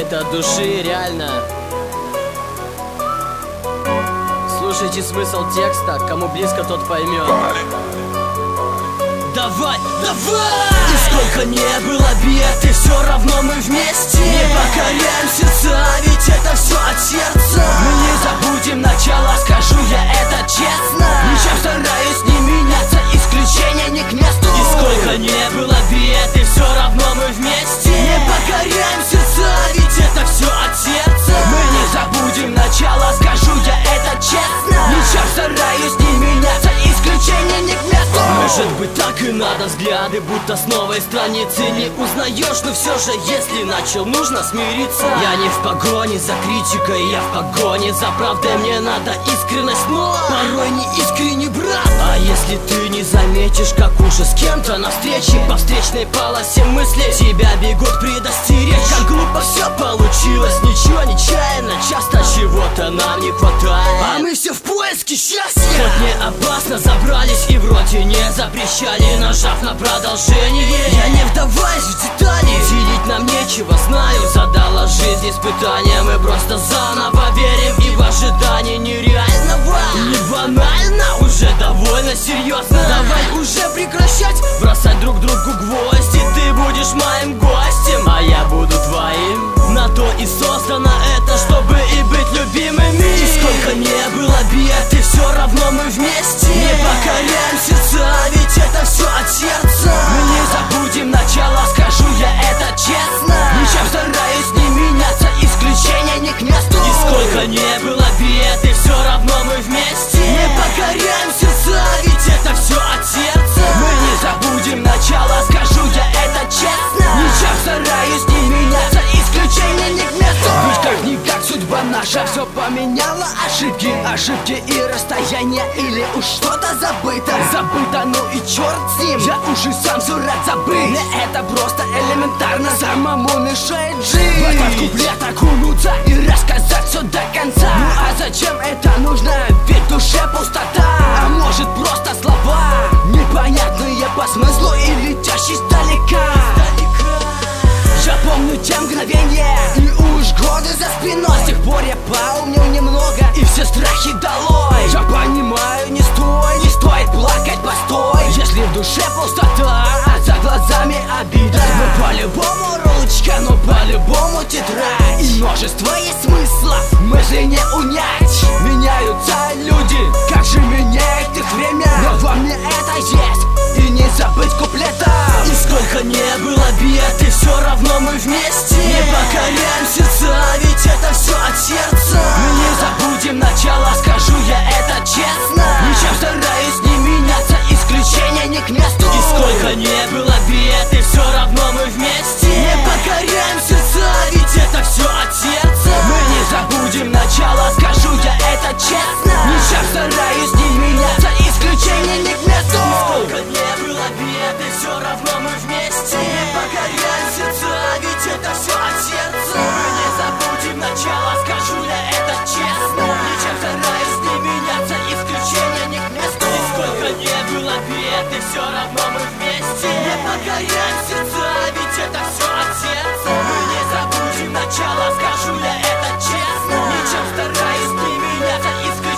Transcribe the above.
Это от души, реально. Слушайте смысл текста, кому близко, тот поймет. Давай, давай! И сколько не было бед, и все равно мы вместе. Не покоряем сердца, ведь это все от сердца. Мы не забудем начало, скажу я это честно. Ничем стараюсь не меняться, исключения не к месту. И сколько не было бед, и все равно мы вместе. Не покоряем сердца, ведь это все от сердца. Мы не забудем начало, скажу я это честно. Ничем стараюсь не меняться, исключения не к месту. Может быть, так и надо, взгляды будто с новой страницы. Не узнаешь, но все же, если начал, нужно смириться. Я не в погоне за критикой, я в погоне за правдой. Мне надо искренность, но порой не искренне, брат. А если ты не заметишь, как уже с кем-то на встрече, по встречной полосе мысли тебя бегут предостеречь. Как глупо все получилось, ничего нечаянно. Часто чего-то нам не хватает, а мы все в поиске счастья. Хоть не опасно, забрались и вроде не запрещали, нажав на продолжение. Я не вдаваясь в детали, делить нам нечего, знаю. Задала жизнь испытания, мы просто заново верим. И в ожидании нереального, не банально, уже довольно серьезно. Давай уже прекращать бросать друг другу гвозди. Ты будешь моим гостем, а я буду твоим. На то и создано это, чтобы и быть любимыми. И сколько не было бед, и все равно мы вместе. Не покоряем сердца, ведь это все от сердца. Мы не забудем начало, скажу я это честно. Ничем стараюсь не меняться, исключения не к месту. И сколько не было бед, и все равно мы вместе. Не покоряем сердца, ведь это все от сердца. Мы не забудем начало, скажу я это честно. Ничем стараюсь не меняться, исключения не к месту. Ведь как-никак судьба наша все поменяла. Ошибки и расстояния, или уж что-то забыто. Ну и черт с ним, я уже сам все рад забыть. Мне это просто элементарно, самому мешает жить. В этот куплет окунуться и рассказать все до конца. Ну а зачем это нужно, ведь в душе пустота. А может просто слова, непонятные по смыслу и летящие издалека. Я помню те мгновения, и уж годы за спиной. С тех пор я поумнел немного, и все страхи долой. Я понимаю, не стоит плакать, постой. Если в душе пустота, а за глазами обида. Но по-любому ручка, но по-любому тетрадь. И множество есть смыслов, мысли не унять. Меняются люди, как же меняет их время. Но во мне это есть, и не забыть куплета. И сколько не было бед, и все равно мы вместе. Не покоряем сердца, ведь это все от сердца. Мы не забудем начало, скажу я это честно. Ничем стараюсь не меняться, исключения не к месту. И сколько не было бед, и все равно мы вместе. Не покоряем сердца, ведь это все от сердца. Мы не забудем начало, скажу я это честно. Ничем стараюсь не меняться, исключения не к месту. И сколько не было бед, и все равно мы вместе. Не покоряем сердца, ведь это все от сердца. Мы не забудем начало, скажу я это честно. Ничем стараюсь не меняться, исключения не к месту. И сколько не было бед, и все равно мы вместе. Не покоряем сердца, ведь это все от сердца. Мы не забудем начало, скажу я это честно. Ничем стараюсь не меняться, исключения.